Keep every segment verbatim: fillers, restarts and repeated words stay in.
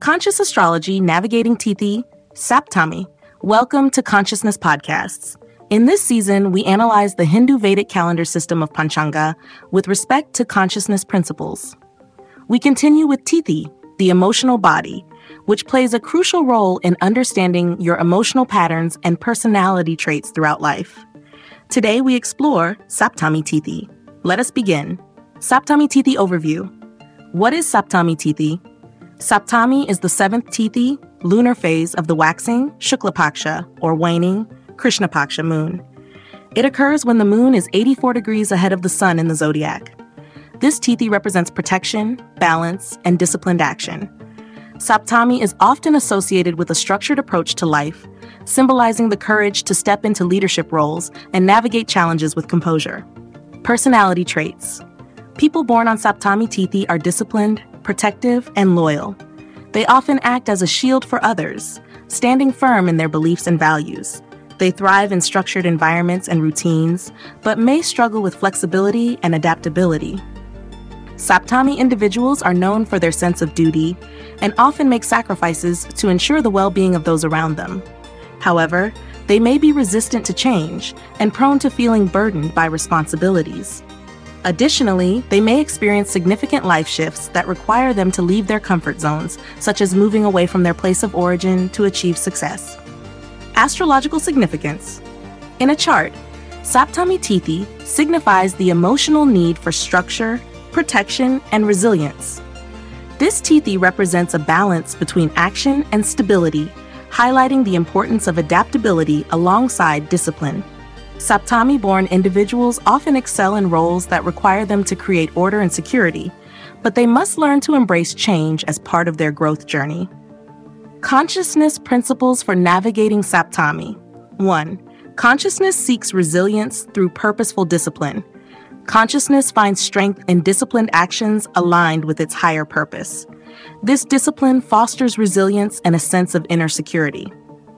Conscious Astrology Navigating Tithi, Saptami. Welcome to Consciousness Podcasts. In this season, we analyze the Hindu Vedic calendar system of Panchanga with respect to consciousness principles. We continue with Tithi, the emotional body, which plays a crucial role in understanding your emotional patterns and personality traits throughout life. Today, we explore Saptami Tithi. Let us begin. Saptami Tithi Overview. What is Saptami Tithi? Saptami is the seventh Tithi, lunar phase of the waxing, Shukla Paksha, or waning, Krishna Paksha moon. It occurs when the moon is eighty-four degrees ahead of the sun in the zodiac. This Tithi represents protection, balance, and disciplined action. Saptami is often associated with a structured approach to life, symbolizing the courage to step into leadership roles and navigate challenges with composure. Personality traits. People born on Saptami Tithi are disciplined, protective, and loyal. They often act as a shield for others, standing firm in their beliefs and values. They thrive in structured environments and routines, but may struggle with flexibility and adaptability. Saptami individuals are known for their sense of duty and often make sacrifices to ensure the well-being of those around them. However, they may be resistant to change and prone to feeling burdened by responsibilities. Additionally, they may experience significant life shifts that require them to leave their comfort zones, such as moving away from their place of origin to achieve success. Astrological significance. In a chart, Saptami Tithi signifies the emotional need for structure, protection, and resilience. This Tithi represents a balance between action and stability, highlighting the importance of adaptability alongside discipline. Saptami-born individuals often excel in roles that require them to create order and security, but they must learn to embrace change as part of their growth journey. Consciousness principles for navigating Saptami. one. Consciousness seeks resilience through purposeful discipline. Consciousness finds strength in disciplined actions aligned with its higher purpose. This discipline fosters resilience and a sense of inner security.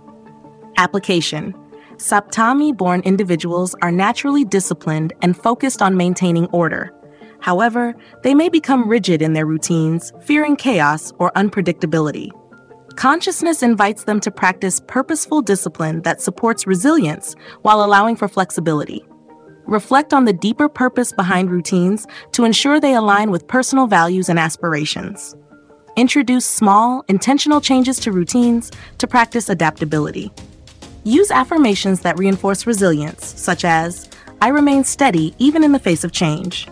Application. Saptami-born individuals are naturally disciplined and focused on maintaining order. However, they may become rigid in their routines, fearing chaos or unpredictability. Consciousness invites them to practice purposeful discipline that supports resilience while allowing for flexibility. Reflect on the deeper purpose behind routines to ensure they align with personal values and aspirations. Introduce small, intentional changes to routines to practice adaptability. Use affirmations that reinforce resilience, such as, "I remain steady even in the face of change."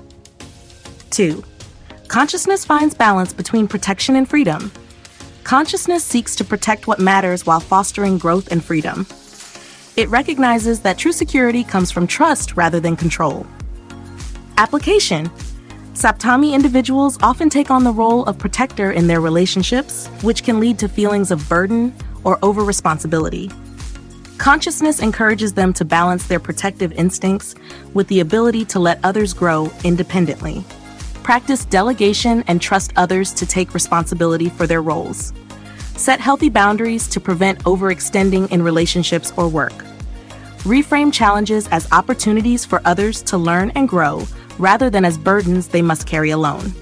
two. Consciousness finds balance between protection and freedom. Consciousness seeks to protect what matters while fostering growth and freedom. It recognizes that true security comes from trust rather than control. Application. Saptami individuals often take on the role of protector in their relationships, which can lead to feelings of burden or over-responsibility. Consciousness encourages them to balance their protective instincts with the ability to let others grow independently. Practice delegation and trust others to take responsibility for their roles. Set healthy boundaries to prevent overextending in relationships or work. Reframe challenges as opportunities for others to learn and grow rather than as burdens they must carry alone.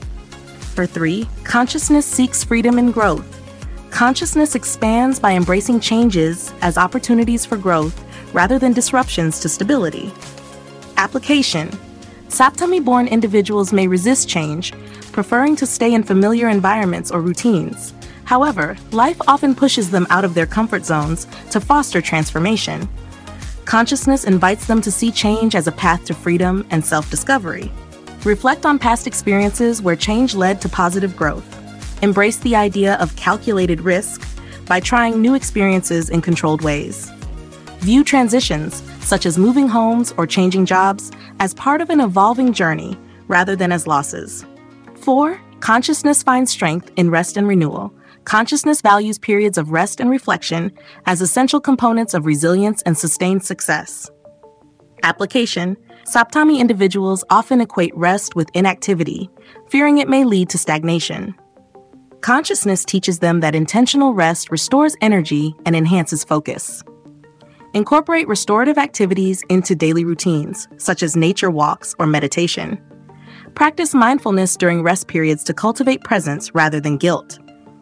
For three, consciousness seeks freedom and growth. Consciousness expands by embracing changes as opportunities for growth rather than disruptions to stability. Application. Saptami-born individuals may resist change, preferring to stay in familiar environments or routines. However, life often pushes them out of their comfort zones to foster transformation. Consciousness invites them to see change as a path to freedom and self-discovery. Reflect on past experiences where change led to positive growth. Embrace the idea of calculated risk by trying new experiences in controlled ways. View transitions, such as moving homes or changing jobs, as part of an evolving journey rather than as losses. four. Consciousness finds strength in rest and renewal. Consciousness values periods of rest and reflection as essential components of resilience and sustained success. Application. Saptami individuals often equate rest with inactivity, fearing it may lead to stagnation. Consciousness teaches them that intentional rest restores energy and enhances focus. Incorporate restorative activities into daily routines, such as nature walks or meditation. Practice mindfulness during rest periods to cultivate presence rather than guilt.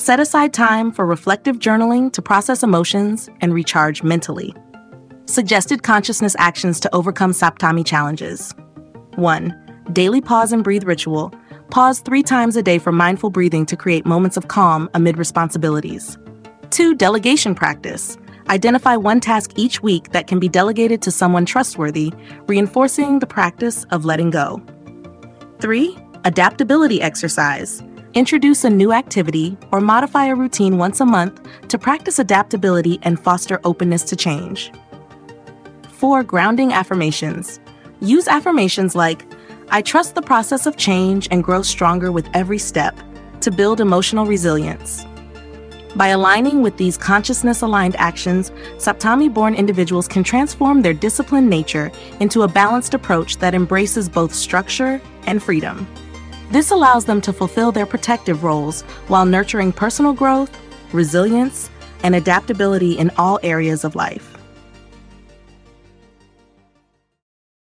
Set aside time for reflective journaling to process emotions and recharge mentally. Suggested consciousness actions to overcome Saptami challenges. one. Daily pause and breathe ritual. Pause three times a day for mindful breathing to create moments of calm amid responsibilities. two. Delegation practice. Identify one task each week that can be delegated to someone trustworthy, reinforcing the practice of letting go. three. Adaptability exercise. Introduce a new activity or modify a routine once a month to practice adaptability and foster openness to change. four. Grounding affirmations. Use affirmations like, I trust the process of change and grow stronger with every step to build emotional resilience. By aligning with these consciousness-aligned actions, Saptami-born individuals can transform their disciplined nature into a balanced approach that embraces both structure and freedom. This allows them to fulfill their protective roles while nurturing personal growth, resilience, and adaptability in all areas of life.